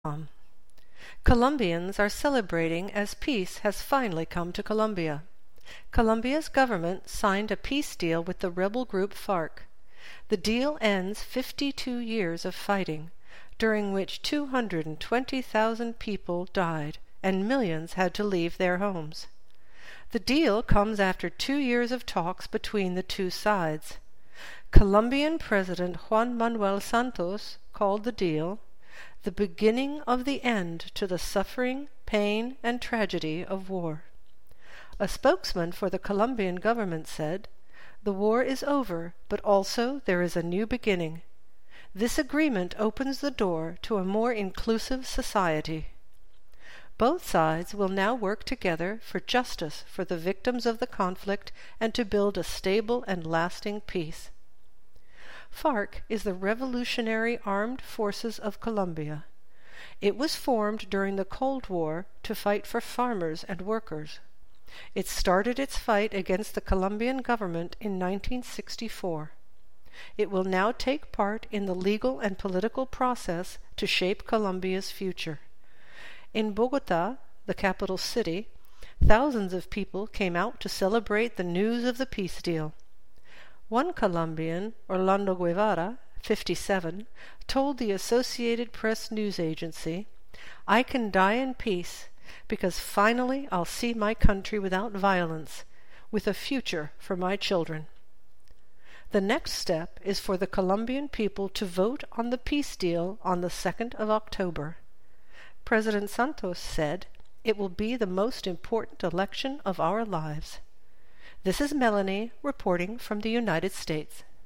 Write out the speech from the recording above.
Colombians are celebrating as peace has finally come to Colombia. Colombia's government signed a peace deal with the rebel group FARC. The deal ends 52 years of fighting, during which 220,000 people died and millions had to leave their homes. The deal comes after 2 years of talks between the two sides. Colombian President Juan Manuel Santos called the deal the beginning of the end to the suffering, pain, and tragedy of war. A spokesman for the Colombian government said, "The war is over, but also there is a new beginning. This agreement opens the door to a more inclusive society." Both sides will now work together for justice for the victims of the conflict and to build a stable and lasting peace. FARC is the Revolutionary Armed Forces of Colombia. It was formed during the Cold War to fight for farmers and workers. It started its fight against the Colombian government in 1964. It will now take part in the legal and political process to shape Colombia's future. In Bogotá, the capital city, thousands of people came out to celebrate the news of the peace deal. One Colombian, Orlando Guevara, 57, told the Associated Press news agency, "I can die in peace because finally I'll see my country without violence, with a future for my children." The next step is for the Colombian people to vote on the peace deal on the 2nd of October. President Santos said, "It will be the most important election of our lives." This is Melanie reporting from the United States.